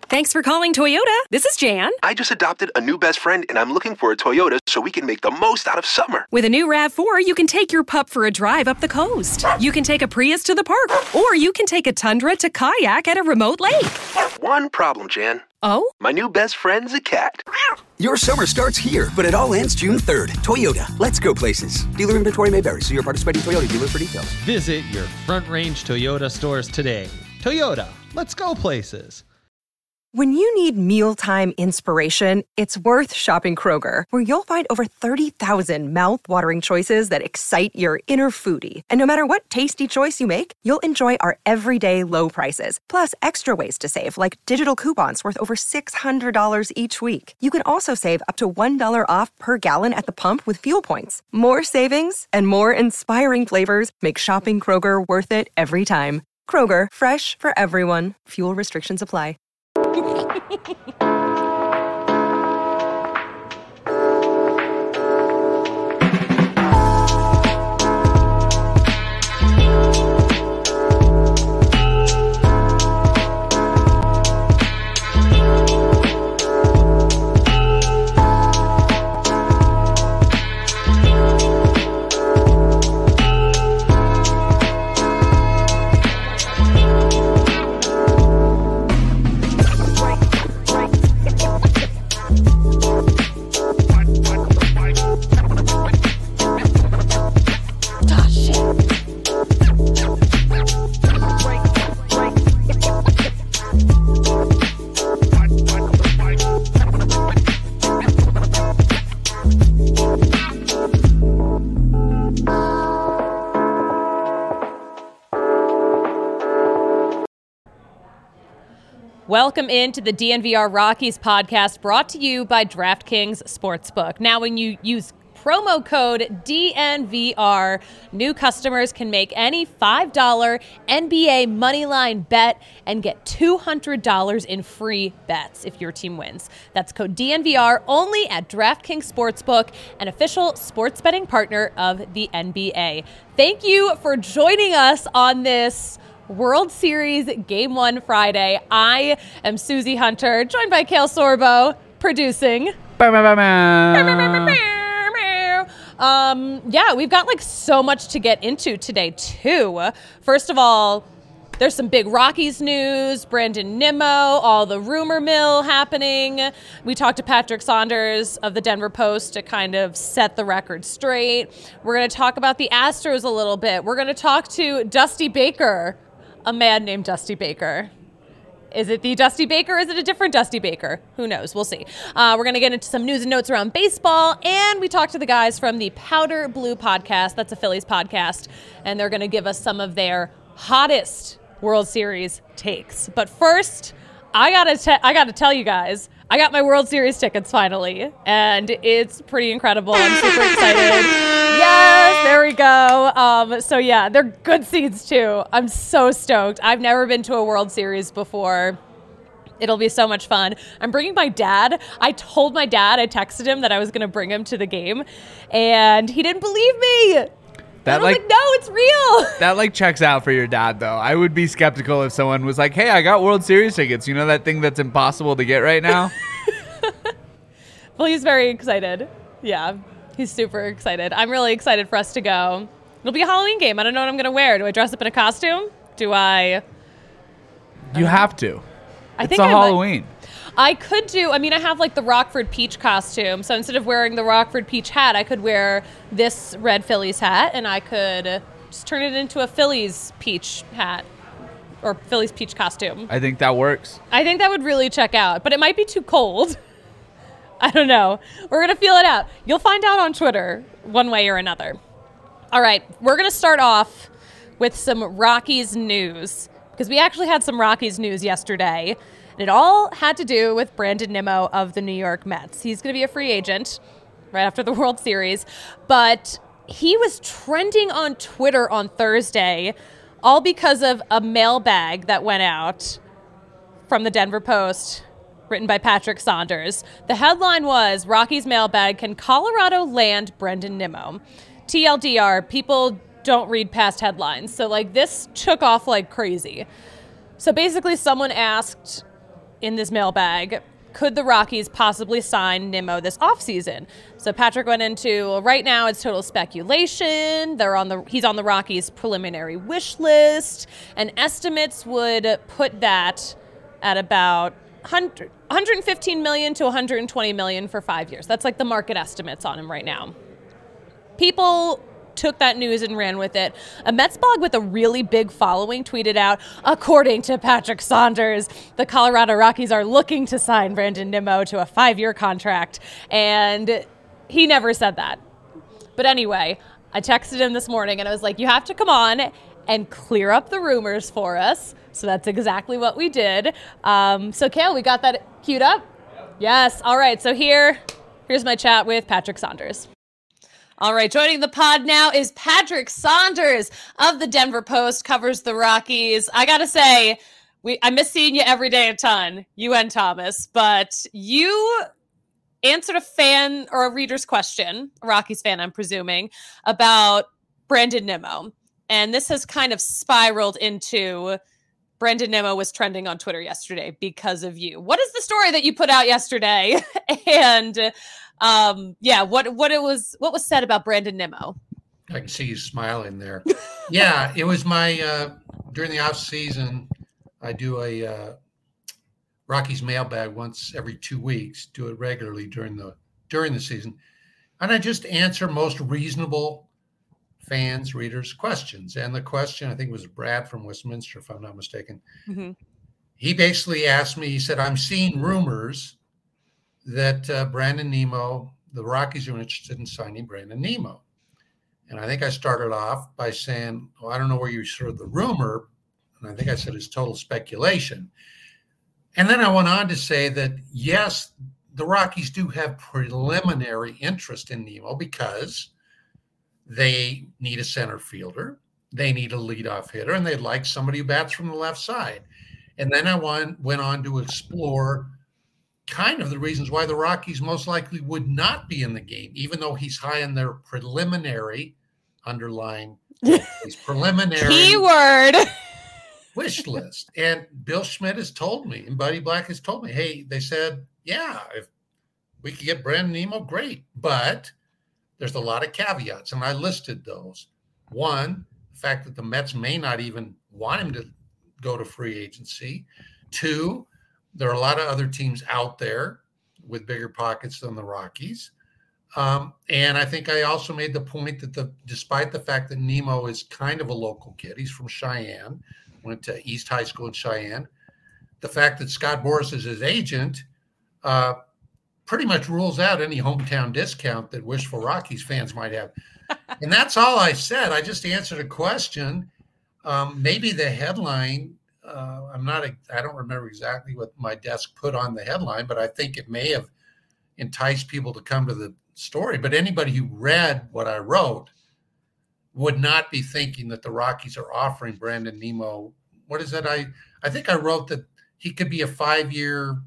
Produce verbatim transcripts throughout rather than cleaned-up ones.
Thanks for calling Toyota. This is Jan. I just adopted a new best friend, and I'm looking for a Toyota so we can make the most out of summer. With a new RAV four, you can take your pup for a drive up the coast. You can take a Prius to the park, or you can take a Tundra to kayak at a remote lake. One problem, Jan. Oh? My new best friend's a cat. Your summer starts here, but it all ends June third. Toyota, let's go places. Dealer inventory may vary. See your participating Toyota dealer for details. Visit your Front Range Toyota stores today. Toyota, let's go places. When you need mealtime inspiration, it's worth shopping Kroger, where you'll find over thirty thousand mouth-watering choices that excite your inner foodie. And no matter what tasty choice you make, you'll enjoy our everyday low prices, plus extra ways to save, like digital coupons worth over six hundred dollars each week. You can also save up to one dollar off per gallon at the pump with fuel points. More savings and more inspiring flavors make shopping Kroger worth it every time. Kroger, fresh for everyone. Fuel restrictions apply. Welcome into the D N V R Rockies podcast, brought to you by DraftKings Sportsbook. Now, when you use promo code D N V R, new customers can make any five dollar N B A moneyline bet and get two hundred dollars in free bets if your team wins. That's code D N V R only at DraftKings Sportsbook, an official sports betting partner of the N B A. Thank you for joining us on this World Series Game one Friday. I am Susie Hunter, joined by Kale Sorbo, producing. Um, yeah, we've got like so much to get into today too. First of all, there's some big Rockies news, Brandon Nimmo, all the rumor mill happening. We talked to Patrick Saunders of the Denver Post to kind of set the record straight. We're going to talk about the Astros a little bit. We're going to talk to Dusty Baker, a man named Dusty Baker. Is it the Dusty Baker or is it a different Dusty Baker? Who knows? We'll see. Uh, we're going to get into some news and notes around baseball, and we talked to the guys from the Powder Blue podcast. That's a Phillies podcast, and they're going to give us some of their hottest World Series takes. But first, I gotta te- I gotta tell you guys, I got my World Series tickets finally, and it's pretty incredible. I'm super excited. Yes, there we go. Um, so yeah, they're good seats too. I'm so stoked. I've never been to a World Series before. It'll be so much fun. I'm bringing my dad. I told my dad, I texted him that I was going to bring him to the game, and he didn't believe me. That, I was like, like, no, it's real. That, like, checks out for your dad, though. I would be skeptical if someone was like, hey, I got World Series tickets. You know that thing that's impossible to get right now? Well, he's very excited. Yeah, he's super excited. I'm really excited for us to go. It'll be a Halloween game. I don't know what I'm going to wear. Do I dress up in a costume? Do I? You I have to. I it's think a I Halloween. Might. I could do, I mean, I have like the Rockford Peach costume. So instead of wearing the Rockford Peach hat, I could wear this red Phillies hat, and I could just turn it into a Phillies Peach hat or Phillies Peach costume. I think that works. I think that would really check out, but it might be too cold. I don't know. We're going to feel it out. You'll find out on Twitter one way or another. All right, we're going to start off with some Rockies news, because we actually had some Rockies news yesterday. And it all had to do with Brandon Nimmo of the New York Mets. He's going to be a free agent right after the World Series. But he was trending on Twitter on Thursday, all because of a mailbag that went out from the Denver Post, written by Patrick Saunders. The headline was, Rockies mailbag, can Colorado land Brandon Nimmo? T L D R, people don't read past headlines. So, like, this took off like crazy. So basically someone asked in this mailbag, could the Rockies possibly sign Nimmo this offseason? So Patrick went into, right now it's total speculation. They're on the he's on the Rockies preliminary wish list, and estimates would put that at about one hundred fifteen million to one hundred twenty million for five years. That's like the market estimates on him right now. People took that news and ran with it. A Mets blog with a really big following tweeted out, according to Patrick Saunders, the Colorado Rockies are looking to sign Brandon Nimmo to a five-year contract. And he never said that. But anyway, I texted him this morning and I was like, you have to come on and clear up the rumors for us. So that's exactly what we did. Um, so Kale, we got that queued up? Yes. All right. So here, here's my chat with Patrick Saunders. All right, joining the pod now is Patrick Saunders of the Denver Post, covers the Rockies. I gotta say, we I miss seeing you every day a ton, you and Thomas, but you answered a fan or a reader's question, a Rockies fan, I'm presuming, about Brandon Nimmo. And this has kind of spiraled into Brandon Nimmo was trending on Twitter yesterday because of you. What is the story that you put out yesterday? and Um, yeah, what what it was what was said about Brandon Nimmo? I can see you smiling there. Yeah, it was my uh, during the off season. I do a uh, Rockies mailbag once every two weeks. Do it regularly during the during the season, and I just answer most reasonable fans, readers' questions. And the question, I think it was Brad from Westminster, if I'm not mistaken. Mm-hmm. He basically asked me. He said, "I'm seeing rumors that uh, Brandon Nimmo, the Rockies are interested in signing Brandon Nimmo." And I think I started off by saying, well, I don't know where you heard the rumor. And I think I said it's total speculation. And then I went on to say that, yes, the Rockies do have preliminary interest in Nimmo because they need a center fielder. They need a leadoff hitter, and they'd like somebody who bats from the left side. And then I went, went on to explore kind of the reasons why the Rockies most likely would not be in the game, even though he's high in their preliminary, underlying, his preliminary keyword wish list. And Bill Schmidt has told me, and Buddy Black has told me, hey, they said, yeah, if we could get Brandon Nimmo, great. But there's a lot of caveats, and I listed those. One, the fact that the Mets may not even want him to go to free agency. Two, there are a lot of other teams out there with bigger pockets than the Rockies. Um, and I think I also made the point that the despite the fact that Nimmo is kind of a local kid, he's from Cheyenne, went to East High School in Cheyenne, the fact that Scott Boras is his agent uh, pretty much rules out any hometown discount that wishful Rockies fans might have. And that's all I said. I just answered a question. Um, maybe the headline, Uh, I'm not, I don't remember exactly what my desk put on the headline, but I think it may have enticed people to come to the story. But anybody who read what I wrote would not be thinking that the Rockies are offering Brandon Nimmo. What is that? I, I think I wrote that he could be a five-year.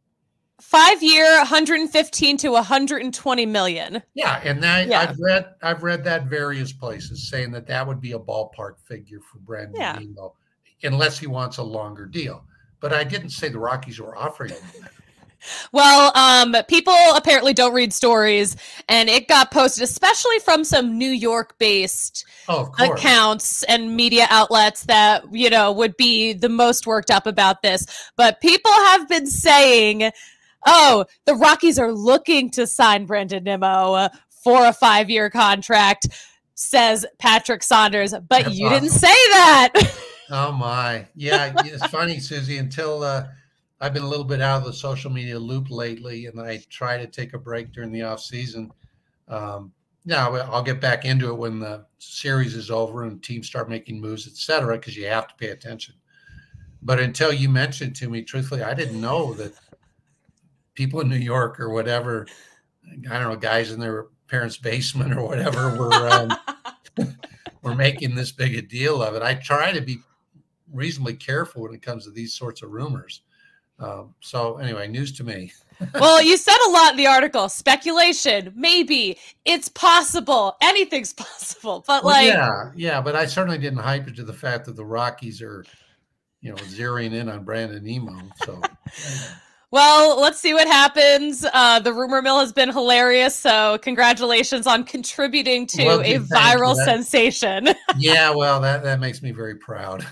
Five-year, one hundred fifteen to one hundred twenty million. Yeah, and that, yeah. I've read, I've read that various places saying that that would be a ballpark figure for Brandon yeah. Nimmo, unless he wants a longer deal. But I didn't say the Rockies were offering him that. Well, um, people apparently don't read stories, and it got posted, especially from some New York-based oh, accounts and media outlets that, you know, would be the most worked up about this. But people have been saying, oh, the Rockies are looking to sign Brandon Nimmo for a five-year contract, says Patrick Saunders. But That's you awesome. didn't say that. Oh, my. Yeah, it's funny, Susie, until uh, I've been a little bit out of the social media loop lately, and I try to take a break during the off season. Um, now, I'll get back into it when the series is over and teams start making moves, et cetera, because you have to pay attention. But until you mentioned to me, truthfully, I didn't know that people in New York or whatever, I don't know, guys in their parents' basement or whatever were um, were making this big a deal of it. I try to be reasonably careful when it comes to these sorts of rumors. Um, so anyway, news to me. Well, you said a lot in the article. Speculation, maybe, it's possible, anything's possible. But well, like, yeah, yeah, but I certainly didn't hype it to the fact that the Rockies are you know, zeroing in on Brandon Nemo. So. Well, let's see what happens. Uh, the rumor mill has been hilarious, so congratulations on contributing to well, a viral sensation. Yeah, well, that, that makes me very proud.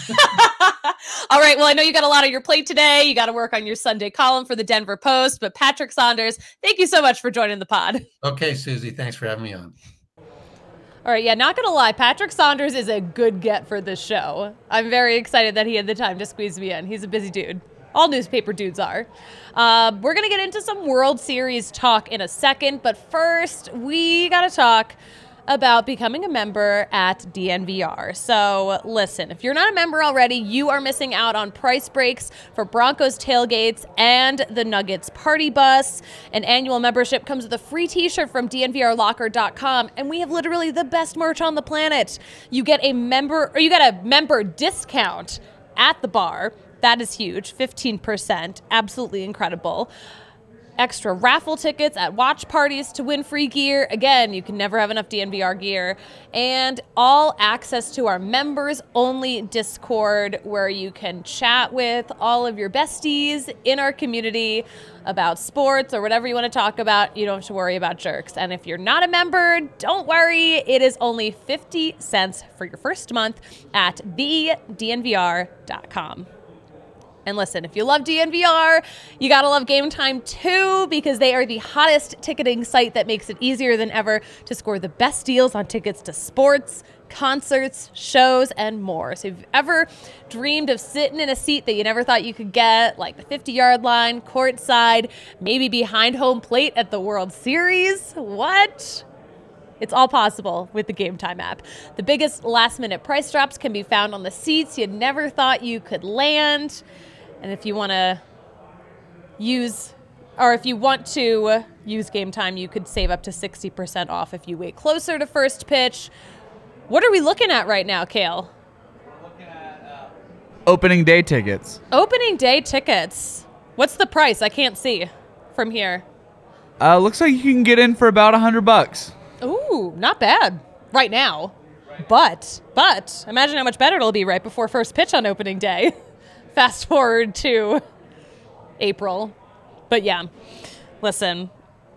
All right, well, I know you got a lot on your plate today. You got to work on your Sunday column for the Denver Post, but Patrick Saunders, thank you so much for joining the pod. Okay, Susie, thanks for having me on. All right, yeah, not going to lie, Patrick Saunders is a good get for this show. I'm very excited that he had the time to squeeze me in. He's a busy dude. All newspaper dudes are. Uh, we're going to get into some World Series talk in a second, but first, we got to talk about becoming a member at D N V R. So listen, if you're not a member already, you are missing out on price breaks for Broncos tailgates and the Nuggets party bus. An annual membership comes with a free t-shirt from D N V R locker dot com, and we have literally the best merch on the planet. You get a member, or you get a member discount at the bar. That is huge, fifteen percent, absolutely incredible. Extra raffle tickets at watch parties to win free gear. Again, you can never have enough D N V R gear. And all access to our members-only Discord, where you can chat with all of your besties in our community about sports or whatever you want to talk about. You don't have to worry about jerks. And if you're not a member, don't worry. It is only fifty cents for your first month at the D N V R dot com. And listen, if you love D N V R, you gotta love Game Time too, because they are the hottest ticketing site that makes it easier than ever to score the best deals on tickets to sports, concerts, shows, and more. So if you've ever dreamed of sitting in a seat that you never thought you could get, like the fifty-yard line, courtside, maybe behind home plate at the World Series, what? It's all possible with the Game Time app. The biggest last-minute price drops can be found on the seats you never thought you could land. And if you want to use, or if you want to use Game Time, you could save up to sixty percent off if you wait closer to first pitch. What are we looking at right now, Kale? We're looking at uh, opening day tickets. Opening day tickets. What's the price? I can't see from here. Uh, looks like you can get in for about a hundred bucks. Ooh, not bad right now. But, but imagine how much better it'll be right before first pitch on opening day. Fast forward to April. But yeah, listen,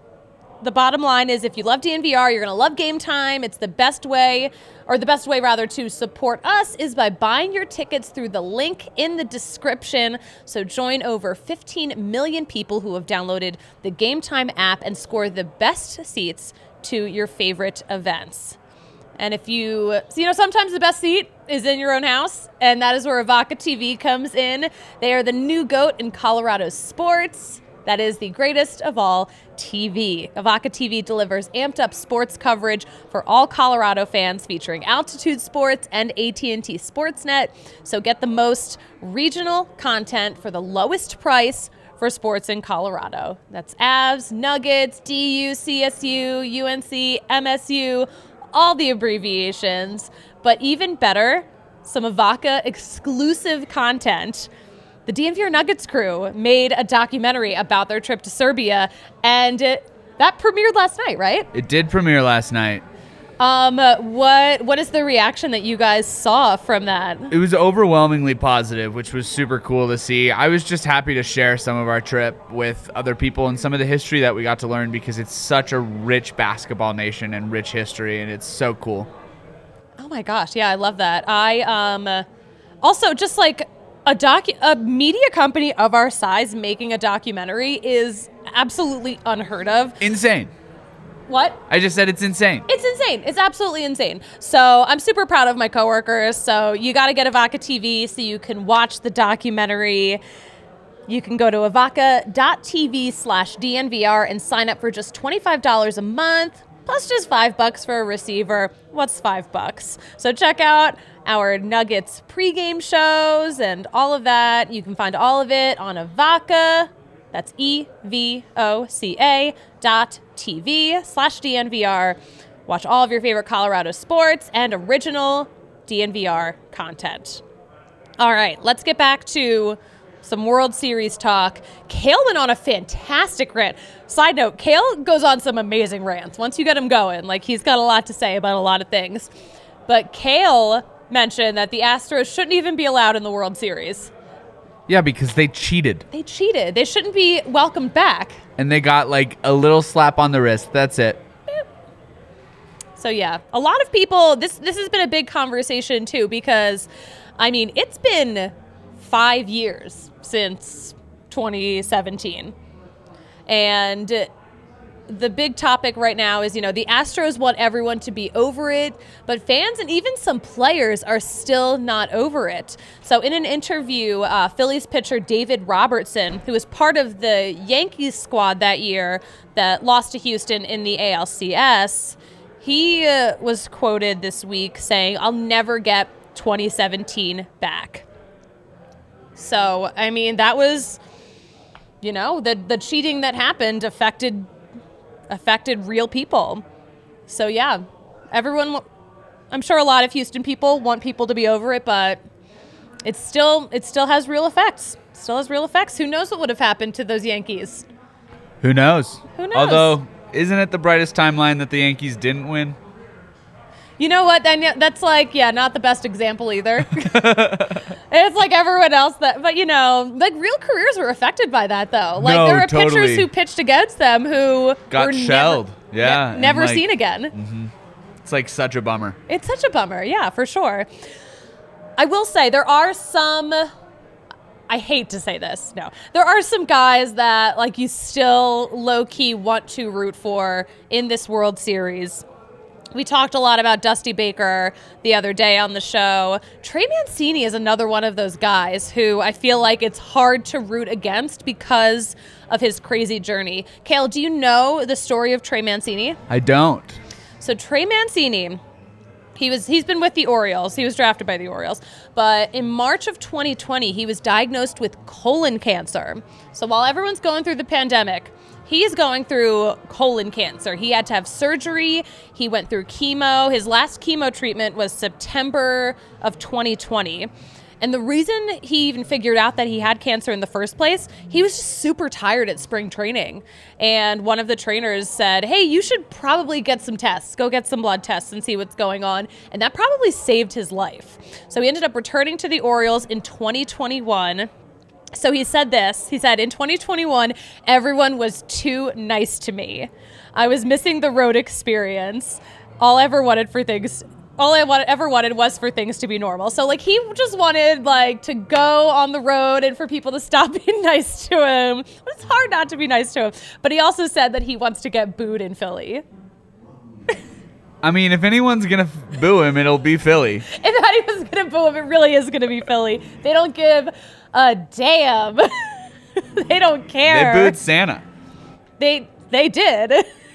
the bottom line is if you love D N V R, you're going to love Game Time. It's the best way, or the best way rather, to support us is by buying your tickets through the link in the description. So join over fifteen million people who have downloaded the Game Time app and score the best seats to your favorite events. And if you, so you know, sometimes the best seat is in your own house, and that is where Avaca T V comes in. They are the new GOAT in Colorado sports. That is the greatest of all T V. Avaca T V delivers amped up sports coverage for all Colorado fans, featuring Altitude Sports and A T and T Sportsnet. So get the most regional content for the lowest price for sports in Colorado. That's Avs, Nuggets, D U, C S U, U N C, M S U, all the abbreviations. But even better, some Avaca exclusive content. The D N V R Nuggets crew made a documentary about their trip to Serbia, and it, that premiered last night, right? It did premiere last night. Um, what what is the reaction that you guys saw from that? It was overwhelmingly positive, which was super cool to see. I was just happy to share some of our trip with other people and some of the history that we got to learn, because it's such a rich basketball nation and rich history, and it's so cool. Oh my gosh, yeah, I love that. I um also just like a doc a media company of our size making a documentary is absolutely unheard of. Insane. What? I just said it's insane. It's insane. It's absolutely insane. So I'm super proud of my coworkers. So you got to get Avaca T V so you can watch the documentary. You can go to avaca dot t v slash D N V R and sign up for just twenty-five dollars a month, plus just five bucks for a receiver. What's five bucks? So check out our Nuggets pregame shows and all of that. You can find all of it on Avaca. That's E V O C A dot T V slash D N V R. Watch all of your favorite Colorado sports and original D N V R content. All right, let's get back to some World Series talk. Kale went on a fantastic rant. Side note, Kale goes on some amazing rants. Once you get him going, like he's got a lot to say about a lot of things. But Kale mention that the Astros shouldn't even be allowed in the World Series. Yeah, because they cheated. They cheated. They shouldn't be welcomed back. And they got like a little slap on the wrist. That's it. So yeah, a lot of people, this this has been a big conversation too, because I mean, it's been five years since twenty seventeen. And the big topic right now is, you know, the Astros want everyone to be over it, but fans and even some players are still not over it. So in an interview, uh, Phillies pitcher David Robertson, who was part of the Yankees squad that year that lost to Houston in the A L C S, he uh, was quoted this week saying, "I'll never get twenty seventeen back." So, I mean, that was, you know, the the cheating that happened affected affected real people. So yeah, everyone, I'm sure a lot of Houston people want people to be over it, but it's still, it still has real effects. Still has real effects. Who knows what would have happened to those Yankees? Who knows? Who knows? Although, isn't it the brightest timeline that the Yankees didn't win? You know what? Then that's like, yeah, not the best example either. It's like everyone else that, but you know, like real careers were affected by that though. Like No, there are totally. pitchers who pitched against them who Got were shelled. never, Yeah, ne- and never like- seen again. Mm-hmm. It's like such a bummer. It's such a bummer. Yeah, for sure. I will say there are some, I hate to say this, no. There are some guys that like you still low-key want to root for in this World Series. We talked a lot about Dusty Baker the other day on the show. Trey Mancini is another one of those guys who I feel like it's hard to root against because of his crazy journey. Kale, do you know the story of Trey Mancini? I don't. So Trey Mancini, he was he's been with the Orioles. He was drafted by the Orioles. But in March of twenty twenty, he was diagnosed with colon cancer. So while everyone's going through the pandemic, he's going through colon cancer. He had to have surgery. He went through chemo. His last chemo treatment was September of twenty twenty. And the reason he even figured out that he had cancer in the first place, he was just super tired at spring training. And one of the trainers said, "Hey, you should probably get some tests. Go get some blood tests and see what's going on." And that probably saved his life. So he ended up returning to the Orioles in twenty twenty-one. So he said this, he said, "In twenty twenty-one, everyone was too nice to me. I was missing the road experience. All I ever wanted for things, all I wanted, ever wanted was for things to be normal." So like he just wanted like to go on the road and for people to stop being nice to him. It's hard not to be nice to him. But he also said that he wants to get booed in Philly. I mean, if anyone's going to boo him, it'll be Philly. If anyone's going to boo him, it really is going to be Philly. They don't give a damn. They don't care. They booed Santa. They they did.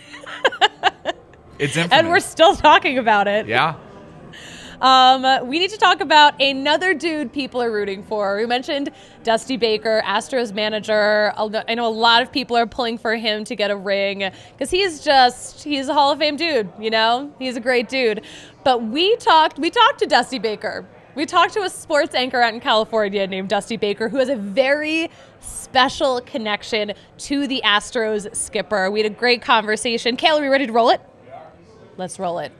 It's infamous. And we're still talking about it. Yeah. Um, we need to talk about another dude people are rooting for. We mentioned Dusty Baker, Astros manager. I know a lot of people are pulling for him to get a ring because he's just, he's a Hall of Fame dude, you know? He's a great dude. But we talked, we talked to Dusty Baker. We talked to a sports anchor out in California named Dusty Baker who has a very special connection to the Astros skipper. We had a great conversation. Kale, are we ready to roll it? Let's roll it.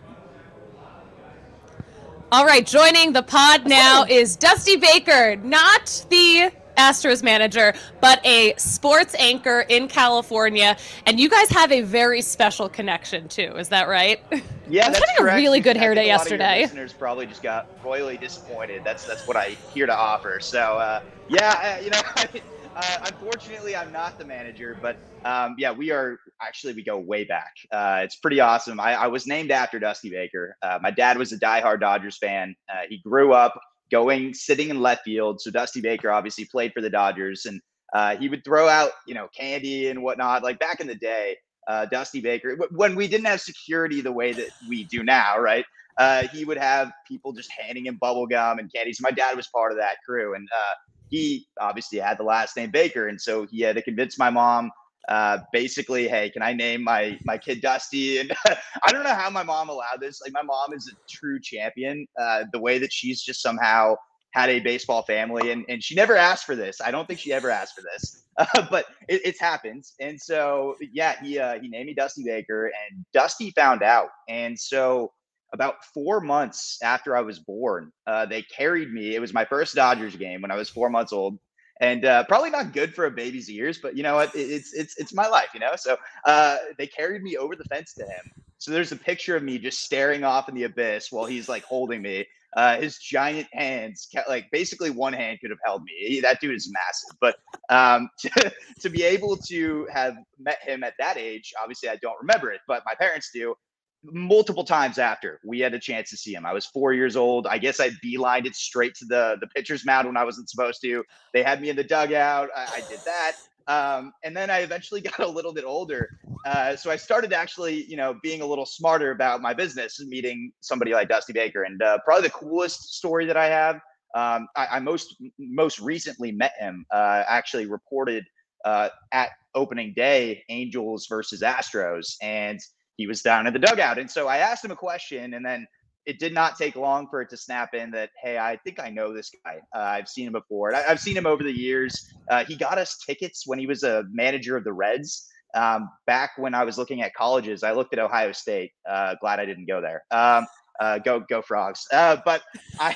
All right, joining the pod now is Dusty Baker, not the Astros manager, but a sports anchor in California. And you guys have a very special connection, too. Is that right? Yeah, I was that's having correct. a really good I hair think day a lot of your yesterday. listeners probably just got royally disappointed. That's that's what I here to offer. So, uh, yeah, uh, you know, uh, unfortunately, I'm not the manager, but um, yeah, we are actually we go way back. Uh, it's pretty awesome. I, I was named after Dusty Baker. Uh, my dad was a diehard Dodgers fan. Uh, he grew up going sitting in left field. So Dusty Baker obviously played for the Dodgers, and uh, he would throw out you know candy and whatnot. Like back in the day, uh, Dusty Baker, when we didn't have security the way that we do now, right? Uh, he would have people just handing him bubble gum and candy. So my dad was part of that crew, and uh, he obviously had the last name Baker, and so he had to convince my mom. Uh, basically, hey, can I name my my kid Dusty? And I don't know how my mom allowed this. Like, my mom is a true champion. Uh, the way that she's just somehow had a baseball family, and and she never asked for this. I don't think she ever asked for this, uh, but it, it's happened. And so, yeah, he uh, he named me Dusty Baker, and Dusty found out. And so, about four months after I was born, uh, they carried me. It was my first Dodgers game when I was four months old. And uh, probably not good for a baby's ears, but you know what? It, it's it's it's my life, you know. So uh, they carried me over the fence to him. So there's a picture of me just staring off in the abyss while he's like holding me. Uh, his giant hands, like basically one hand could have held me. He, that dude is massive. But um, to, to be able to have met him at that age, obviously I don't remember it, but my parents do. Multiple times after we had a chance to see him. I was four years old. I guess I beelined it straight to the, the pitcher's mound when I wasn't supposed to. They had me in the dugout. I, I did that. Um, and then I eventually got a little bit older. Uh, so I started actually, you know, being a little smarter about my business and meeting somebody like Dusty Baker. And uh, probably the coolest story that I have, um, I, I most most recently met him, uh, actually reported uh, at opening day, Angels versus Astros. And he was down in the dugout. And so I asked him a question, and then it did not take long for it to snap in that, hey, I think I know this guy. Uh, I've seen him before. And I, I've seen him over the years. Uh, he got us tickets when he was a manager of the Reds. Um, back when I was looking at colleges, I looked at Ohio State. Uh, glad I didn't go there. Um, uh, go, go Frogs. Uh, but I,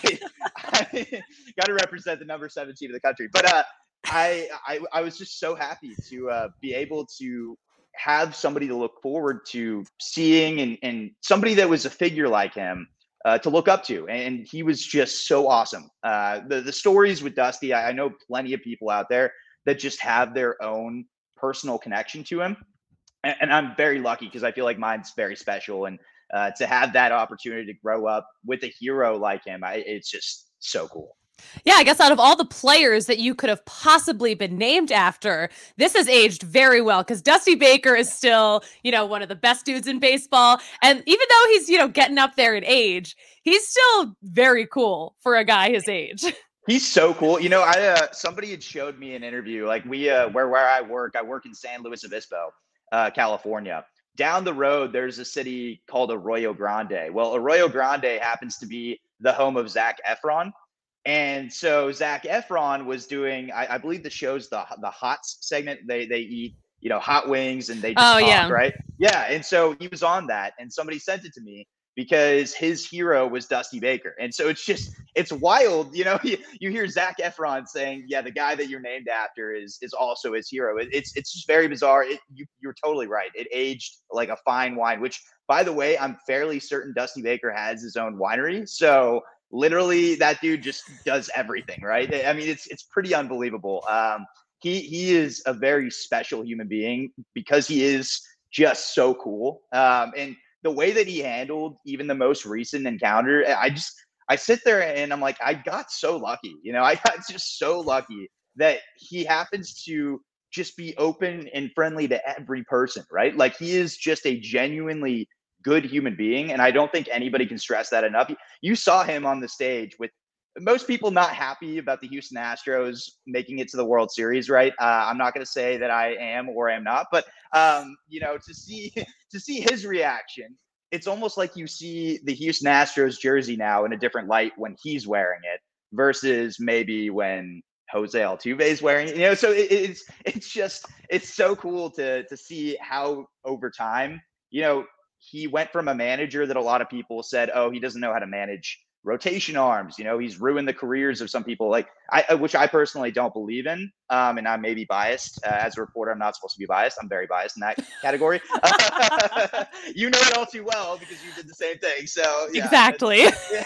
I got to represent the number seven team of the country. But uh, I, I, I was just so happy to uh, be able to have somebody to look forward to seeing, and, and somebody that was a figure like him uh, to look up to. And he was just so awesome. Uh, the, the stories with Dusty, I, I know plenty of people out there that just have their own personal connection to him. And, and I'm very lucky because I feel like mine's very special. And uh, to have that opportunity to grow up with a hero like him, I, it's just so cool. Yeah, I guess out of all the players that you could have possibly been named after, this has aged very well because Dusty Baker is still, you know, one of the best dudes in baseball. And even though he's, you know, getting up there in age, he's still very cool for a guy his age. He's so cool. You know, I uh, somebody had showed me an interview, like we, uh, where, where I work, I work in San Luis Obispo, uh, California. Down the road, there's a city called Arroyo Grande. Well, Arroyo Grande happens to be the home of Zac Efron. And so Zac Efron was doing, I, I believe the show's the the Hots segment. They they eat, you know, hot wings and they just oh, talk, yeah. right? Yeah. And so he was on that, and somebody sent it to me because his hero was Dusty Baker. And so it's just, it's wild. You know, you, you hear Zac Efron saying, yeah, the guy that you're named after is is also his hero. It, it's it's just very bizarre. It, you, you're totally right. It aged like a fine wine, which, by the way, I'm fairly certain Dusty Baker has his own winery. So literally, that dude just does everything, right? I mean, it's it's pretty unbelievable. Um, he he is a very special human being because he is just so cool. Um, and the way that he handled even the most recent encounter, I just I sit there and I'm like, I got so lucky. You know, I got just so lucky that he happens to just be open and friendly to every person, right? Like, he is just a genuinely good human being, and I don't think anybody can stress that enough. You saw him on the stage with most people not happy about the Houston Astros making it to the World Series, right? Uh, I'm not going to say that I am or am not, but um, you know, to see to see his reaction, it's almost like you see the Houston Astros jersey now in a different light when he's wearing it versus maybe when Jose Altuve is wearing it. You know, so it, it's it's just it's so cool to to see how over time, you know, he went from a manager that a lot of people said, oh, he doesn't know how to manage rotation arms. You know, he's ruined the careers of some people, like I, which I personally don't believe in. Um, and I'm maybe biased uh, as a reporter. I'm not supposed to be biased. I'm very biased in that category. You know it all too well because you did the same thing. So yeah, exactly.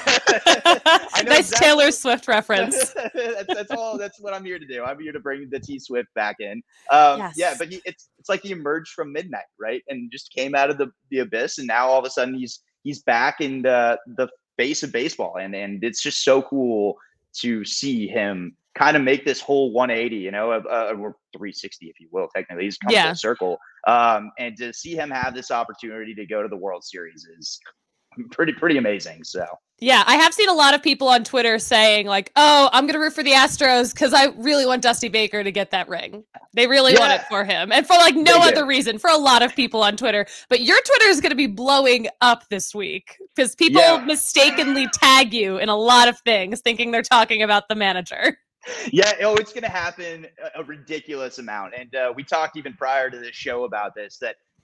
I know nice exactly. Taylor Swift reference. that's, that's all. That's what I'm here to do. I'm here to bring the T Swift back in. Um, Yes. Yeah, but he, it's it's like he emerged from midnight, right, and just came out of the, the abyss, and now all of a sudden he's he's back in the the face of baseball, and and it's just so cool to see him kind of make this whole one eighty, you know, uh, or three sixty, if you will. Technically, he's come Yeah. full circle, um, and to see him have this opportunity to go to the World Series is pretty pretty amazing. So. Yeah, I have seen a lot of people on Twitter saying like, oh, I'm going to root for the Astros because I really want Dusty Baker to get that ring. They really Yeah. want it for him. And for like no They do. other reason, for a lot of people on Twitter. But your Twitter is going to be blowing up this week because people Yeah. mistakenly tag you in a lot of things thinking they're talking about the manager. Yeah, oh, it's going to happen a, a ridiculous amount. And uh, we talked even prior to this show about this, that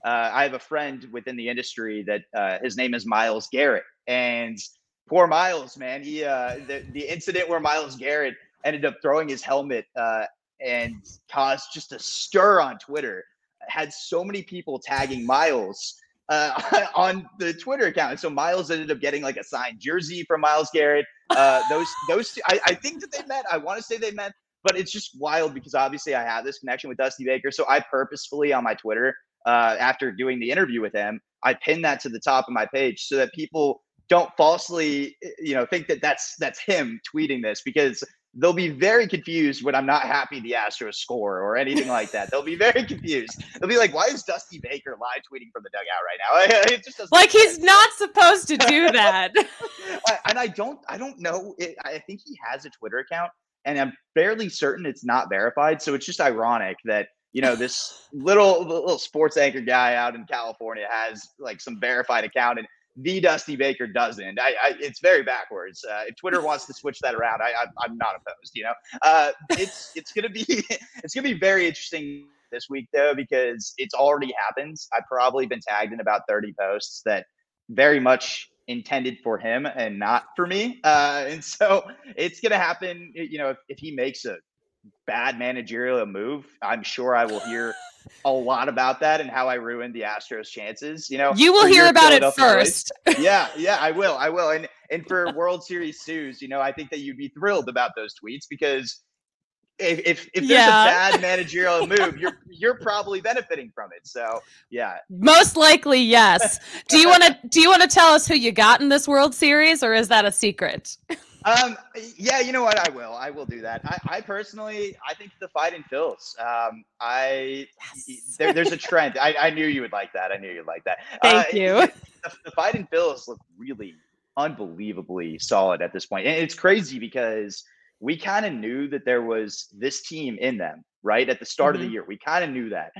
uh, I have a friend within the industry that uh, his name is Myles Garrett, and poor Myles, man, he uh, the the incident where Myles Garrett ended up throwing his helmet uh, and caused just a stir on Twitter. Had so many people tagging Myles uh, on the Twitter account, and so Myles ended up getting like a signed jersey from Myles Garrett. Uh, those those two, I, I think that they met. I want to say they met, but it's just wild because obviously I have this connection with Dusty Baker, so I purposefully on my Twitter, uh, after doing the interview with him, I pinned that to the top of my page so that people don't falsely, you know, think that that's that's him tweeting this, because they'll be very confused when I'm not happy the Astros score or anything like that. They'll be very confused. They'll be like, why is Dusty Baker live tweeting from the dugout right now? It just doesn't like he's not supposed to do that. And I don't, I don't know. It, I think he has a Twitter account, and I'm fairly certain it's not verified. So it's just ironic that, you know, this little little sports anchor guy out in California has like some verified account, and the Dusty Baker doesn't. I, I it's very backwards. Uh, if Twitter wants to switch that around, I, I I'm not opposed. You know, uh, it's it's gonna be it's gonna be very interesting this week though, because it's already happened. I've probably been tagged in about thirty posts that very much intended for him and not for me. Uh, and so it's gonna happen. You know, if, if he makes a bad managerial move, I'm sure I will hear a lot about that and how I ruined the Astros' chances. You know, you will hear about it first. yeah, yeah, I will, I will. And and for World Series Sues, you know, I think that you'd be thrilled about those tweets, because if if, if there's yeah. a bad managerial move, you're you're probably benefiting from it. So yeah, most likely yes. Do you want to do you want to tell us who you got in this World Series, or is that a secret? Um, yeah, you know what? I will. I will do that. I, I personally, I think the Fightin' Phils. Um, I yes. there, there's a trend. I, I knew you would like that. I knew you'd like that. Thank uh, you. The, the Fightin' Phils look really unbelievably solid at this point, and it's crazy because we kind of knew that there was this team in them, right? At the start mm-hmm. of the year, we kind of knew that.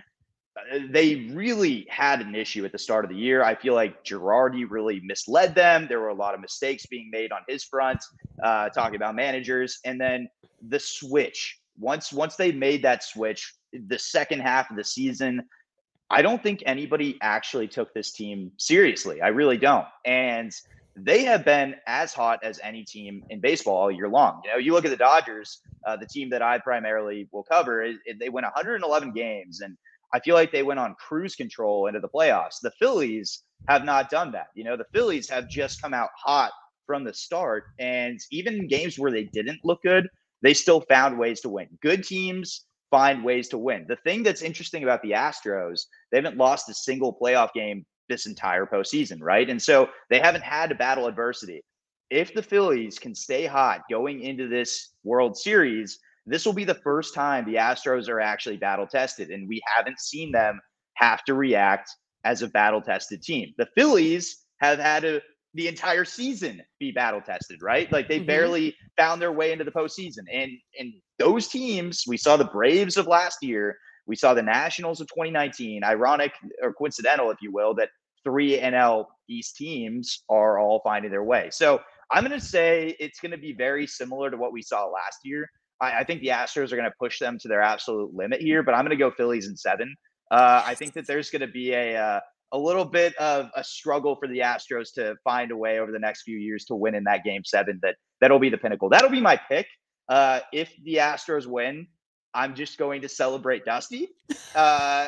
They really had an issue at the start of the year. I feel like Girardi really misled them. There were a lot of mistakes being made on his front, uh, talking about managers. And then the switch, once once they made that switch, the second half of the season, I don't think anybody actually took this team seriously. I really don't. And they have been as hot as any team in baseball all year long. You know, you look at the Dodgers, uh, the team that I primarily will cover, it, it, they win one hundred eleven games, and I feel like they went on cruise control into the playoffs. The Phillies have not done that. You know, the Phillies have just come out hot from the start, and even in games where they didn't look good, they still found ways to win. Good teams find ways to win. The thing that's interesting about the Astros, they haven't lost a single playoff game this entire postseason, right? And so they haven't had to battle adversity. If the Phillies can stay hot going into this World Series, this will be the first time the Astros are actually battle tested, and we haven't seen them have to react as a battle tested team. The Phillies have had to, the entire season be battle tested, right? Like they mm-hmm. barely found their way into the postseason. And and those teams, we saw the Braves of last year, we saw the Nationals of twenty nineteen. Ironic or coincidental, if you will, that three N L East teams are all finding their way. So I'm going to say it's going to be very similar to what we saw last year. I think the Astros are going to push them to their absolute limit here, but I'm going to go Phillies in seven. Uh, I think that there's going to be a uh, a little bit of a struggle for the Astros to find a way over the next few years to win in that game seven. That that'll be the pinnacle. That'll be my pick. Uh, if the Astros win, I'm just going to celebrate Dusty. Uh,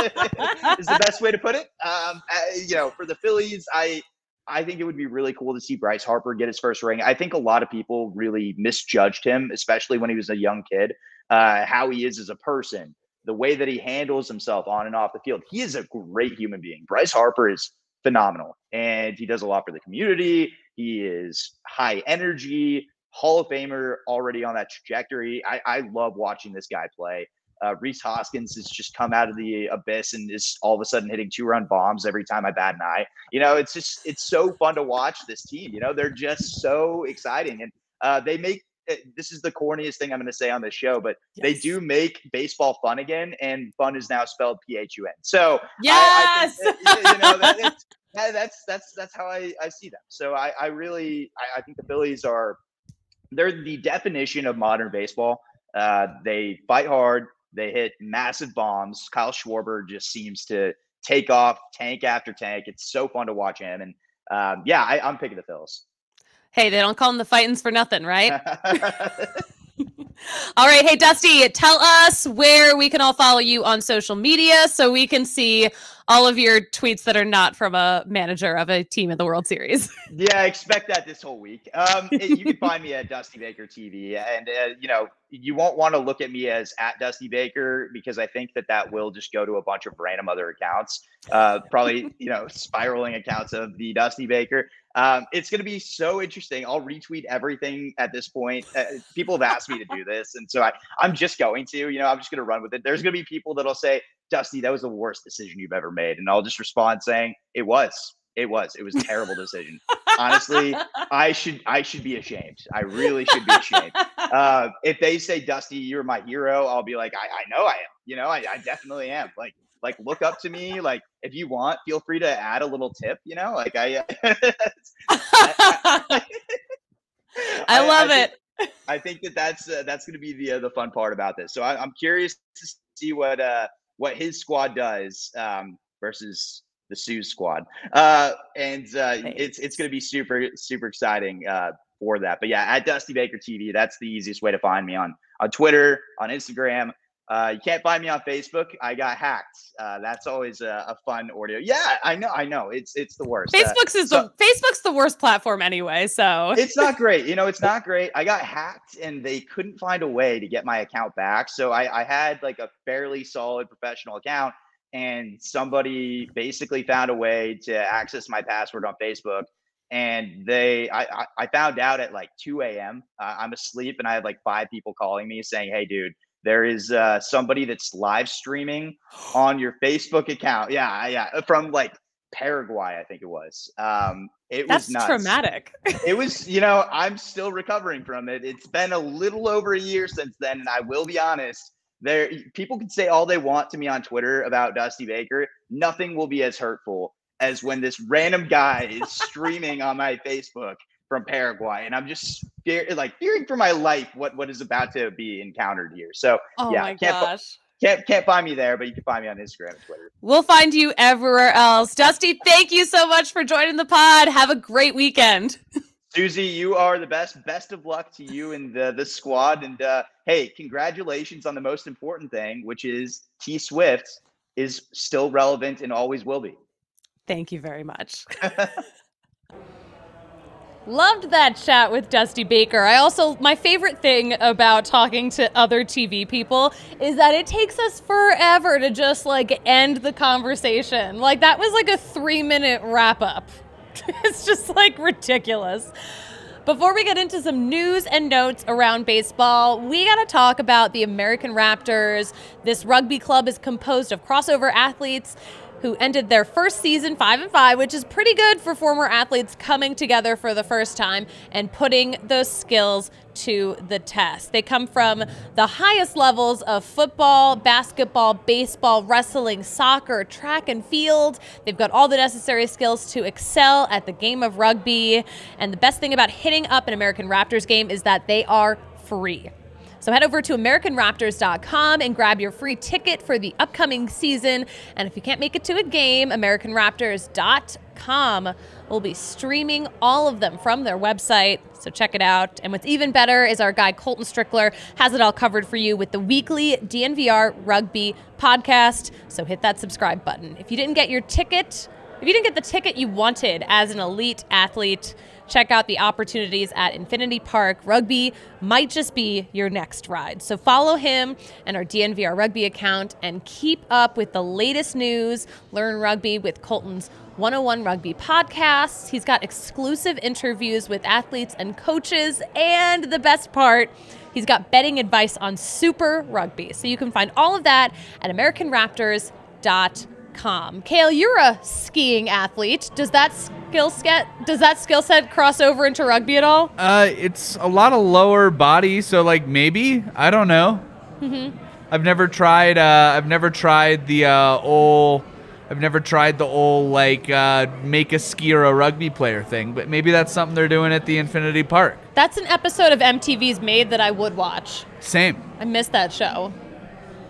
is the best way to put it. Um, uh, you know, for the Phillies, I. I think it would be really cool to see Bryce Harper get his first ring. I think a lot of people really misjudged him, especially when he was a young kid, uh, how he is as a person, the way that he handles himself on and off the field. He is a great human being. Bryce Harper is phenomenal, and he does a lot for the community. He is high energy, Hall of Famer, already on that trajectory. I, I love watching this guy play. Uh, Rhys Hoskins has just come out of the abyss and is all of a sudden hitting two-run bombs every time I bat an eye. You know, it's just it's so fun to watch this team. You know, they're just so exciting, and uh, they make this is the corniest thing I'm going to say on this show, but yes. they do make baseball fun again, and fun is now spelled P H U N. So yes, I, I think, you know that, it's, that, that's that's that's how I, I see them. So I, I really I, I think the Phillies are they're the definition of modern baseball. Uh, they fight hard. They hit massive bombs. Kyle Schwarber just seems to take off tank after tank. It's so fun to watch him. And um, yeah, I, I'm picking the Phils. Hey, they don't call them the Fightins for nothing, right? All right. Hey, Dusty, tell us where we can all follow you on social media so we can see all of your tweets that are not from a manager of a team in the World Series. Yeah, expect that this whole week. Um, it, you can find me at Dusty Baker T V. And, uh, you know, you won't want to look at me as at Dusty Baker because I think that that will just go to a bunch of random other accounts, uh, probably, you know, spiraling accounts of the Dusty Baker. Um, it's going to be so interesting. I'll retweet everything at this point. Uh, people have asked me to do this. And so I, I'm just going to, you know, I'm just going to run with it. There's going to be people that'll say, Dusty, that was the worst decision you've ever made. And I'll just respond saying, it was, it was, it was a terrible decision. Honestly, I should, I should be ashamed. I really should be ashamed. Uh, if they say, Dusty, you're my hero, I'll be like, I, I know I am, you know, I, I definitely am. Like, like look up to me. Like, if you want, feel free to add a little tip, you know, like I, I, I, I love I it. Think, I think that that's, uh, that's going to be the, uh, the fun part about this. So I, I'm curious to see what, uh, what his squad does um, versus the Sue's squad. Uh, and uh, it's, it's going to be super, super exciting uh, for that. But yeah, at Dusty Baker T V, that's the easiest way to find me on, on Twitter, on Instagram. Uh, you can't find me on Facebook. I got hacked. Uh, that's always a, a fun ordeal. Yeah, I know. I know. It's it's the worst. Facebook's uh, is so, the Facebook's the worst platform anyway. So it's not great. You know, it's not great. I got hacked and they couldn't find a way to get my account back. So I, I had like a fairly solid professional account, and somebody basically found a way to access my password on Facebook. And they, I, I found out at like two a.m. Uh, I'm asleep, and I had like five people calling me saying, "Hey, dude, there is uh, somebody that's live streaming on your Facebook account." Yeah, yeah, from like Paraguay, I think it was. Um, it That's was nuts. traumatic. It was, you know, I'm still recovering from it. It's been a little over a year since then, and I will be honest. There, people can say all they want to me on Twitter about Dusty Baker. Nothing will be as hurtful as when this random guy is streaming on my Facebook from Paraguay, and I'm just fear, like fearing for my life what what is about to be encountered here. So oh yeah, my can't, gosh. can't can't find me there, but you can find me on Instagram and Twitter. We'll find you everywhere else. Dusty, thank you so much for joining the pod. Have a great weekend. Susie, you are the best. Best of luck to you and the the squad. And uh, hey, congratulations on the most important thing, which is T Swift is still relevant and always will be. Thank you very much. Loved that chat with Dusty Baker. I also, my favorite thing about talking to other T V people is that it takes us forever to just like end the conversation. Like that was like a three minute wrap up. It's just like ridiculous. Before we get into some news and notes around baseball, we got to talk about the American Raptors. This rugby club is composed of crossover athletes who ended their first season five and five, which is pretty good for former athletes coming together for the first time and putting those skills to the test. They come from the highest levels of football, basketball, baseball, wrestling, soccer, track and field. They've got all the necessary skills to excel at the game of rugby. And the best thing about hitting up an American Raptors game is that they are free. So head over to American Raptors dot com and grab your free ticket for the upcoming season. And if you can't make it to a game, American Raptors dot com will be streaming all of them from their website. So check it out. And what's even better is our guy Colton Strickler has it all covered for you with the weekly D N V R Rugby podcast. So hit that subscribe button. If you didn't get your ticket, if you didn't get the ticket you wanted as an elite athlete, check out the opportunities at Infinity Park. Rugby might just be your next ride. So follow him and our D N V R Rugby account and keep up with the latest news. Learn rugby with Colton's one oh one Rugby podcast. He's got exclusive interviews with athletes and coaches. And the best part, he's got betting advice on Super Rugby. So you can find all of that at American Raptors dot com. Kale, you're a skiing athlete. Does that skill set does that skill set cross over into rugby at all? Uh, it's a lot of lower body, so like maybe I don't know. Mm-hmm. I've never tried. Uh, I've never tried the uh, old. I've never tried the old like uh, make a skier a rugby player thing, but maybe that's something they're doing at the Infinity Park. That's an episode of M T V's Made that I would watch. Same. I missed that show.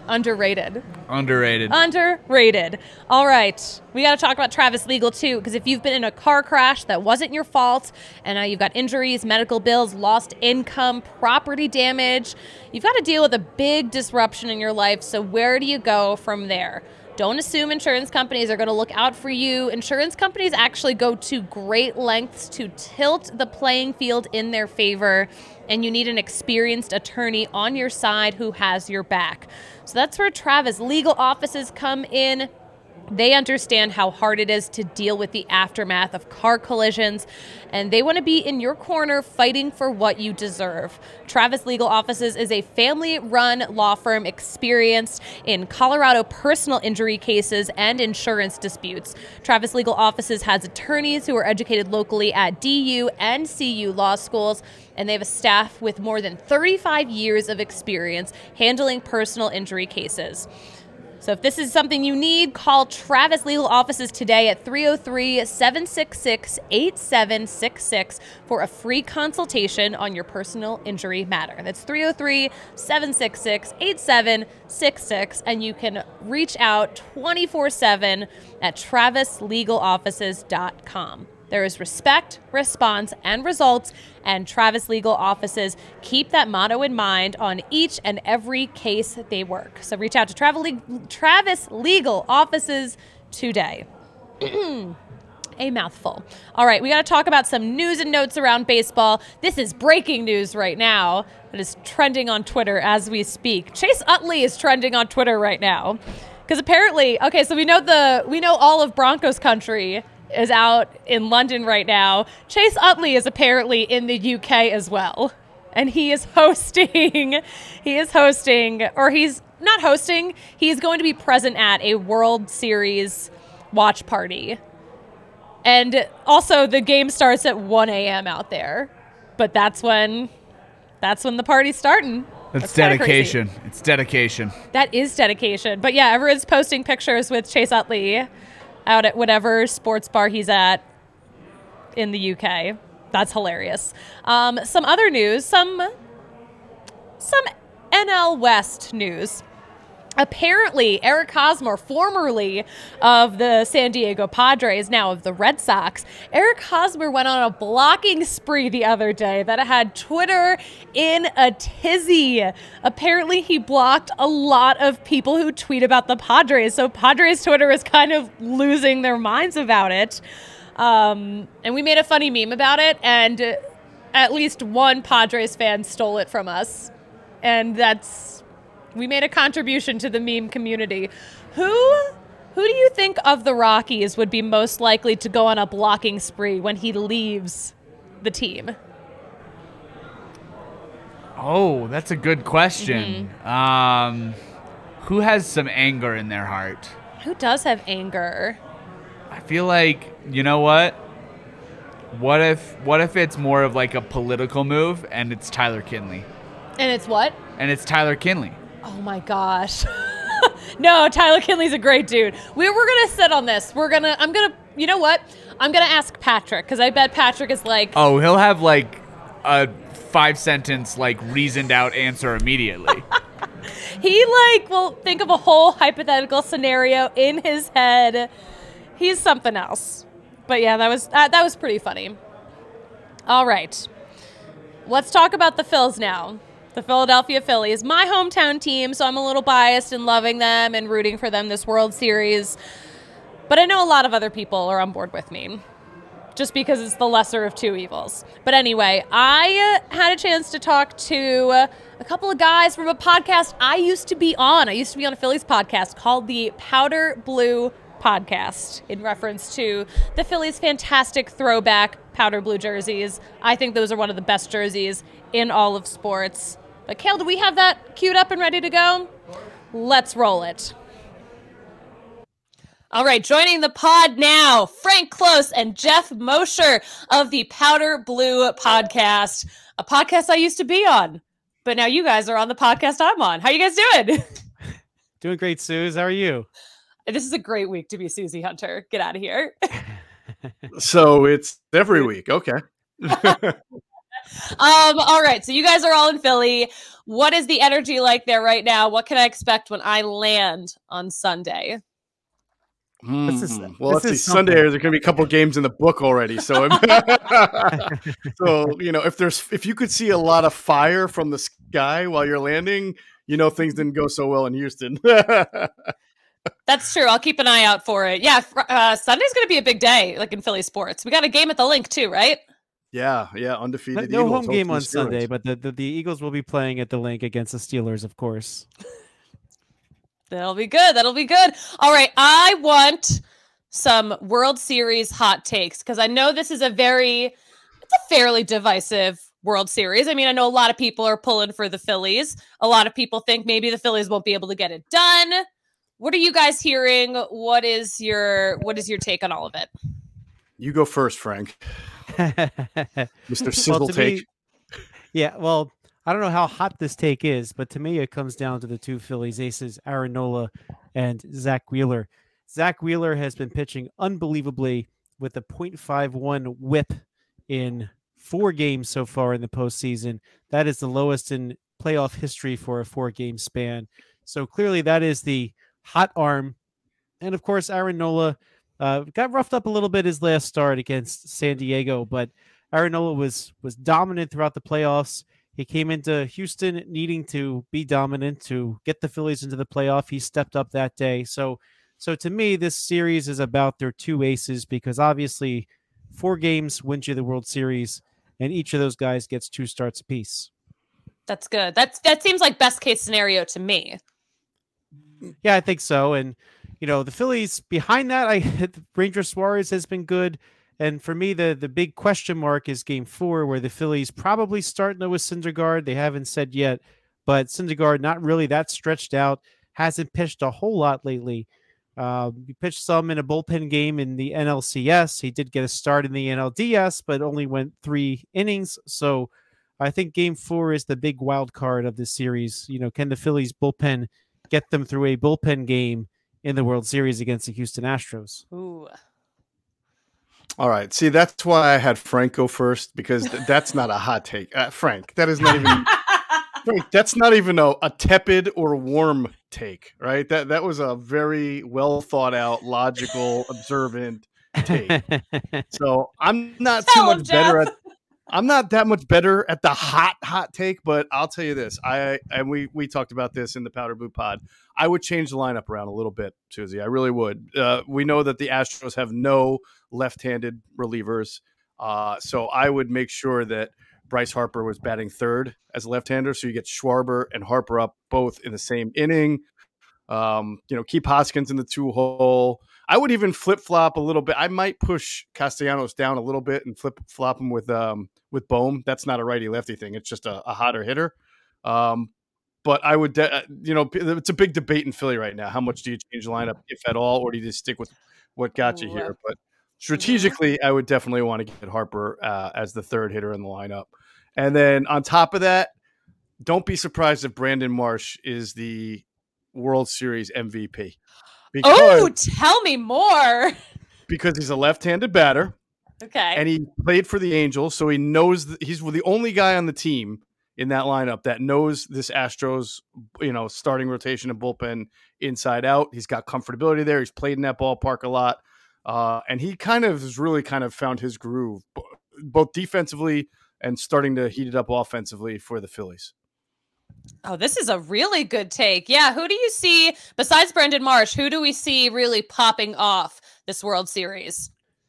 Underrated. Underrated. Underrated. All right. We got to talk about Travis Legal, too, because if you've been in a car crash that wasn't your fault, and now you've got injuries, medical bills, lost income, property damage, you've got to deal with a big disruption in your life. So where do you go from there? Don't assume insurance companies are going to look out for you. Insurance companies actually go to great lengths to tilt the playing field in their favor, and you need an experienced attorney on your side who has your back. So that's where Travis Legal Offices come in. They understand how hard it is to deal with the aftermath of car collisions, and they want to be in your corner fighting for what you deserve. Travis Legal Offices is a family-run law firm experienced in Colorado personal injury cases and insurance disputes. Travis Legal Offices has attorneys who are educated locally at D U and C U law schools, and they have a staff with more than thirty-five years of experience handling personal injury cases. So if this is something you need, call Travis Legal Offices today at three oh three, seven six six, eight seven six six for a free consultation on your personal injury matter. That's three oh three, seven six six, eight seven six six, and you can reach out twenty-four seven at travis legal offices dot com. There is respect, response, and results, and Travis Legal Offices keep that motto in mind on each and every case they work. So reach out to Travis Legal Offices today. A mouthful. All right, we got to talk about some news and notes around baseball. This is breaking news right now. It is trending on Twitter as we speak. Chase Utley is trending on Twitter right now because apparently, okay, so we know the we know all of Broncos country is out in London right now. Chase Utley is apparently in the U K as well. And he is hosting, he is hosting, or he's not hosting, he's going to be present at a World Series watch party. And also the game starts at one a.m. out there. But that's when, that's when the party's starting. That's, that's dedication. It's dedication. That is dedication. But yeah, everyone's posting pictures with Chase Utley out at whatever sports bar he's at in the U K. That's hilarious. Um, some other news, some some N L West news. Apparently, Eric Hosmer, formerly of the San Diego Padres, now of the Red Sox, Eric Hosmer went on a blocking spree the other day that had Twitter in a tizzy. Apparently, he blocked a lot of people who tweet about the Padres, so Padres Twitter is kind of losing their minds about it. Um, and we made a funny meme about it, and at least one Padres fan stole it from us. And that's... We made a contribution to the meme community. Who who do you think of the Rockies would be most likely to go on a blocking spree when he leaves the team? Oh, that's a good question. Mm-hmm. Um, who has some anger in their heart? Who does have anger? I feel like, you know what? What if what if it's more of like a political move and it's Tyler Kinley? And it's what? And it's Tyler Kinley. Oh my gosh. No, Tyler Kinley's a great dude. We, we're going to sit on this. We're going to, I'm going to, you know what? I'm going to ask Patrick because I bet Patrick is like. Oh, he'll have like a five sentence, like reasoned out answer immediately. He like will think of a whole hypothetical scenario in his head. He's something else. But yeah, that was, uh, that was pretty funny. All right. Let's talk about the Phils now. The Philadelphia Phillies, my hometown team, so I'm a little biased in loving them and rooting for them this World Series. But I know a lot of other people are on board with me, just because it's the lesser of two evils. But anyway, I had a chance to talk to a couple of guys from a podcast I used to be on. I used to be on a Phillies podcast called the Powder Blue Podcast, in reference to the Phillies' fantastic throwback powder blue jerseys. I think those are one of the best jerseys in all of sports. But Kale, do we have that queued up and ready to go? Let's roll it. All right, joining the pod now, Frank Close and Jeff Mosher of the Powder Blue Podcast, a podcast I used to be on. But now you guys are on the podcast I'm on. How you guys doing? Doing great, Suze. How are you? This is a great week to be Susie Hunter. Get out of here. So it's every week. Okay. um, all right. So you guys are all in Philly. What is the energy like there right now? What can I expect when I land on Sunday? Mm. This is- well, this let's see. is something. Sunday, there's going to be a couple games in the book already. So, so you know, if there's if you could see a lot of fire from the sky while you're landing, you know things didn't go so well in Houston. That's true. I'll keep an eye out for it. Yeah, uh, Sunday's going to be a big day, like in Philly sports. We got a game at the Link too, right? yeah, yeah, undefeated. No Eagles home game on hosting the Sunday, Steelers. but the, the, the Eagles will be playing at the Link against the Steelers, of course. That'll be good. That'll be good. All right. I want some World Series hot takes because I know this is a very, it's a fairly divisive World Series. I mean, I know a lot of people are pulling for the Phillies. A lot of people think maybe the Phillies won't be able to get it done. What are you guys hearing? What is your what is your take on all of it? You go first, Frank. Mister Sizzle Well, to take. me- yeah, well, I don't know how hot this take is, but to me, it comes down to the two Phillies aces, Aaron Nola and Zach Wheeler. Zach Wheeler has been pitching unbelievably with a point five one whip in four games so far in the postseason. That is the lowest in playoff history for a four-game span. So clearly that is the hot arm. And, of course, Aaron Nola uh, got roughed up a little bit his last start against San Diego, but Aaron Nola was was dominant throughout the playoffs. He came into Houston needing to be dominant to get the Phillies into the playoff. He stepped up that day. So, so to me, this series is about their two aces because obviously four games wins you the World Series, and each of those guys gets two starts apiece. That's good. That's that seems like best case scenario to me. Yeah, I think so. And, you know, the Phillies behind that, I Ranger Suarez has been good. And for me, the, the big question mark is game four, where the Phillies probably start Noah Syndergaard. They haven't said yet, but Syndergaard not really that stretched out, hasn't pitched a whole lot lately. Uh, he pitched some in a bullpen game in the N L C S. He did get a start in the N L D S, but only went three innings. So I think game four is the big wild card of this series. You know, can the Phillies bullpen get them through a bullpen game in the World Series against the Houston Astros? Ooh. All right. See, that's why I had Frank go first because th- that's not a hot take. Uh, Frank, that is not even Frank, that's not even a, a tepid or warm take, right? That that was a very well thought out, logical, observant take. So I'm not too Tell him, much better Jeff. at I'm not that much better at the hot, hot take, but I'll tell you this. I and we we talked about this in the Powder Blue Pod. I would change the lineup around a little bit, Susie. I really would. Uh, we know that the Astros have no left-handed relievers, uh, so I would make sure that Bryce Harper was batting third as a left-hander, so you get Schwarber and Harper up both in the same inning. Um, you know, keep Hoskins in the two-hole. I would even flip-flop a little bit. I might push Castellanos down a little bit and flip-flop him with um, with Bohm. That's not a righty-lefty thing. It's just a, a hotter hitter. Um, but I would, de- you know, it's a big debate in Philly right now. How much do you change the lineup, if at all, or do you just stick with what got you here? But strategically, I would definitely want to get Harper uh, as the third hitter in the lineup. And then on top of that, don't be surprised if Brandon Marsh is the World Series M V P. Because, Oh, tell me more. because he's a left-handed batter. Okay. And he played for the Angels, so he knows th- he's the only guy on the team in that lineup that knows this Astros, you know, starting rotation and bullpen inside out. He's got comfortability there. He's played in that ballpark a lot. Uh, and he kind of has really kind of found his groove, b- both defensively and starting to heat it up offensively for the Phillies. Oh, this is a really good take. Yeah, who do you see, besides Brendan Marsh, who do we see really popping off this World Series?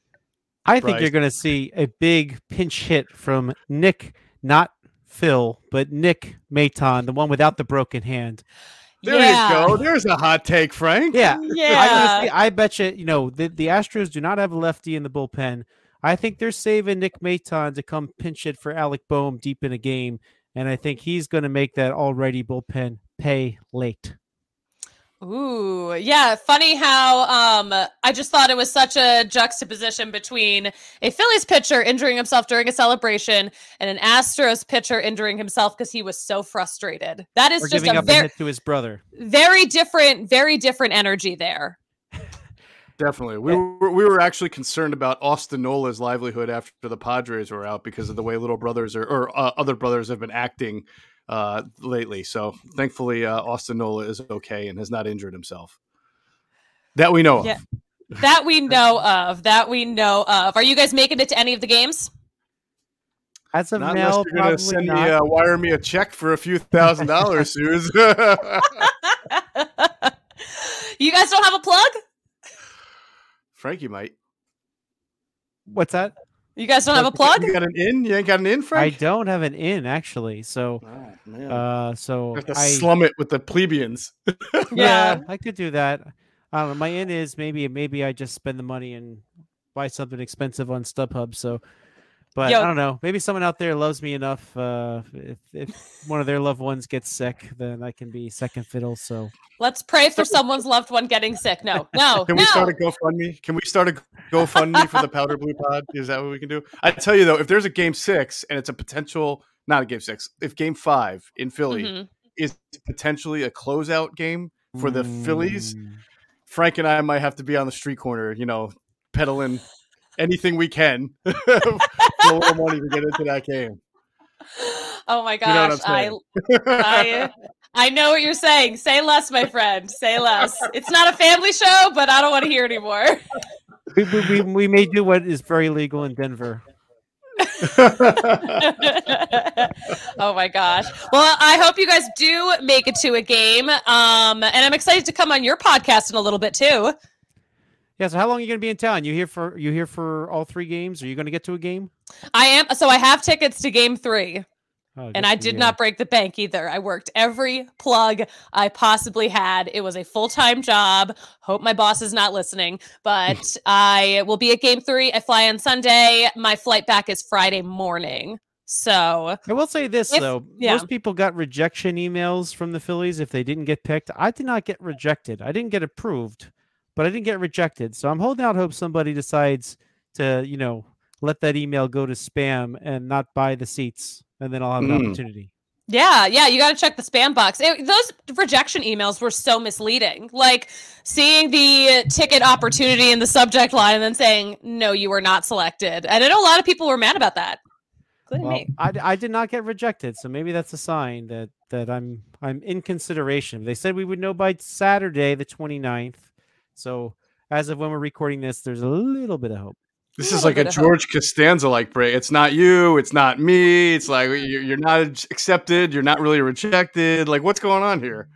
I think Bryce. you're going to see a big pinch hit from Nick, not Phil, but Nick Maton, the one without the broken hand. There Yeah. you go. There's a hot take, Frank. Yeah. Yeah. I, honestly, I bet you, you know, the, the Astros do not have a lefty in the bullpen. I think they're saving Nick Maton to come pinch hit for Alec Boehm deep in a game. And I think he's going to make that already bullpen pay late. Ooh, yeah. Funny how um, I just thought it was such a juxtaposition between a Phillies pitcher injuring himself during a celebration and an Astros pitcher injuring himself because he was so frustrated. That is Or just giving a up a very, hit to his brother. very different, very different energy there. Definitely. We were we were actually concerned about Austin Nola's livelihood after the Padres were out because of the way little brothers are, or uh, other brothers have been acting uh, lately. So thankfully, uh, Austin Nola is okay and has not injured himself. That we know Yeah. of. That we know of. That we know of. Are you guys making it to any of the games? As of Not now, unless you're going to send not. me, uh, wire me a check for a few thousand dollars, Suze. You guys don't have a plug? Frankie might. What's that? You guys don't have a plug? You got an in? You ain't got an in, I Frank? don't have an in actually. So, Oh, man. uh, so You have to I slum it with the plebeians. yeah, I could do that. I don't know. My in is maybe maybe I just spend the money and buy something expensive on StubHub. So, but Yo. I don't know. Maybe someone out there loves me enough. Uh, if if one of their loved ones gets sick, then I can be second fiddle. So Let's pray for someone's loved one getting sick. No, no, Can no. we start a GoFundMe? Can we start a GoFundMe for the Powder Blue Pod? Is that what we can do? I tell you though, if there's a game six and it's a potential, not a game six, if game five in Philly Mhm. is potentially a closeout game for the Phillies, Mm. Frank and I might have to be on the street corner, you know, peddling anything we can for a little money to get into that game. Oh my You know what gosh. I'm I, saying? I I know what you're saying. Say less, my friend. Say less. It's not a family show, but I don't want to hear anymore. we, we, we, we may do what is very legal in Denver. Oh my gosh. Well, I hope you guys do make it to a game. Um, and I'm excited to come on your podcast in a little bit too. Yeah. So how long are you going to be in town? You here for you here for all three games? Are you going to get to a game? I am. So I have tickets to game three. Oh, And good I for did you. not break the bank either. I worked every plug I possibly had. It was a full-time job. Hope my boss is not listening, but I will be at game three. I fly on Sunday. My flight back is Friday morning. So I will say this If- though, yeah. most people got rejection emails from the Phillies if they didn't get picked. I did not get rejected. I didn't get approved, but I didn't get rejected. So I'm holding out hope somebody decides to, you know, let that email go to spam and not buy the seats, and then I'll have an Mm. opportunity. yeah, yeah, you got to check the spam box. It- those rejection incoming were so misleading. Like seeing the ticket opportunity in the subject line and then saying, no, you were not selected. And I know a lot of people were mad about that, including Well, me. I, I did not get rejected, so maybe that's a sign that that I'm I'm in consideration. They said we would know by Saturday the twenty-ninth. So as of when we're recording this, there's a little bit of hope. This A is little like a bit of hope. George Costanza like break. It's not you. It's not me. It's like you're, you're not accepted. You're not really rejected. Like, what's going on here?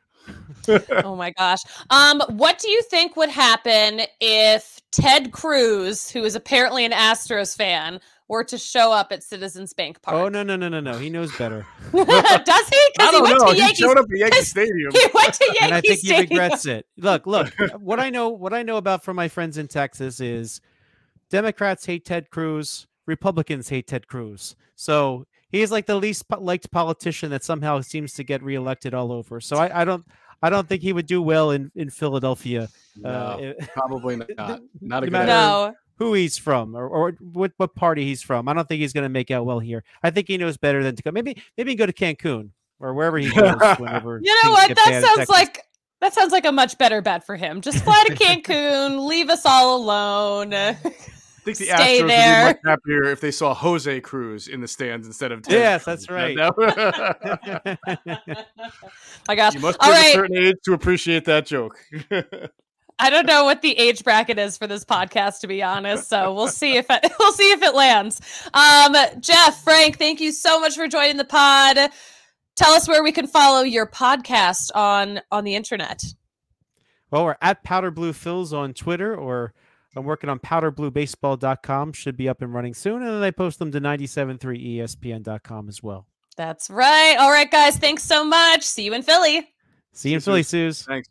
Oh my gosh. Um, what do you think would happen if Ted Cruz, who is apparently an Astros fan, were to show up at Citizens Bank Park? Oh no no no no no! He knows better, Does he? I Because he don't went know. to He Yankees. showed up at Yankee Stadium. He went to Yankee and I think Stadium. he regrets it. Look look, what I know what I know about from my friends in Texas is Democrats hate Ted Cruz, Republicans hate Ted Cruz. So he's like the least po- liked politician that somehow seems to get reelected all over. So I, I don't I don't think he would do well in in Philadelphia. No, Uh, probably not. Not a No good matter- idea. No. who he's from or, or what, what party he's from. I don't think he's going to make out well here. I think he knows better than to go. Maybe maybe go to Cancun or wherever he goes. Whenever You know things what? get That bad in sounds Texas. like that sounds like a much better bet for him. Just fly to Cancun, leave us all alone. I think the Stay Astros there. would be much happier if they saw Jose Cruz in the stands instead of Ted Yes, Cruz. that's right. No. My gosh. You must be All of a right. certain age to appreciate that joke. I don't know what the age bracket is for this podcast, to be honest. So we'll see if it, we'll see if it lands. Um, Jeff, Frank, thank you so much for joining the pod. Tell us where we can follow your podcast on on the internet. Well, we're at Powder Blue Phils on Twitter, or I'm working on powder blue baseball dot com. Should be up and running soon. And then I post them to ninety-seven point three E S P N dot com as well. That's right. All right, guys. Thanks so much. See you in Philly. See you in Philly, Suze. Thanks.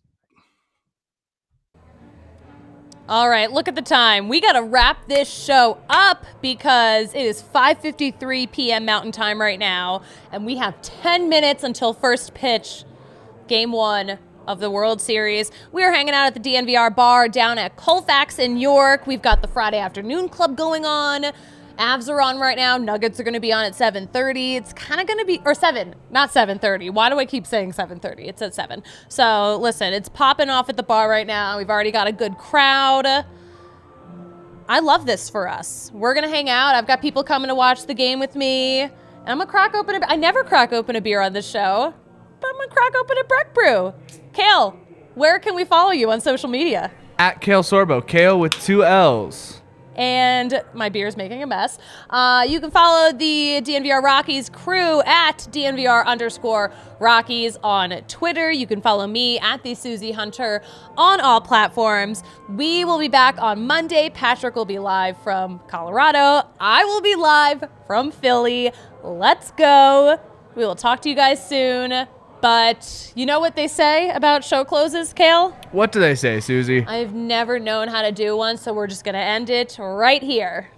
All right, look at the time. We got to wrap this show up because it is five fifty-three p.m. Mountain Time right now, and we have ten minutes until first pitch, game one of the World Series. We are hanging out at the D N V R bar down at Colfax in York. We've got the Friday Afternoon Club going on, Avs are on right now. Nuggets are going to be on at seven thirty. It's kind of going to be, or seven, not seven thirty. Why do I keep saying seven thirty? It's at seven. So listen, it's popping off at the bar right now. We've already got a good crowd. I love this for us. We're going to hang out. I've got people coming to watch the game with me. And I'm going to crack open a, I never crack open a beer on this show, but I'm going to crack open a Breck Brew. Kale, where can we follow you on social media? At Kale Sorbo, Kale with two L's. And my beer's making a mess. Uh, you can follow the D N V R Rockies crew at D N V R underscore Rockies on Twitter. You can follow me at the Susie Hunter on all platforms. We will be back on Monday. Patrick will be live from Colorado. I will be live from Philly. Let's go. We will talk to you guys soon. But you know what they say about show closes, Kale? What do they say, Susie? I've never known how to do one, so we're just going to end it right here.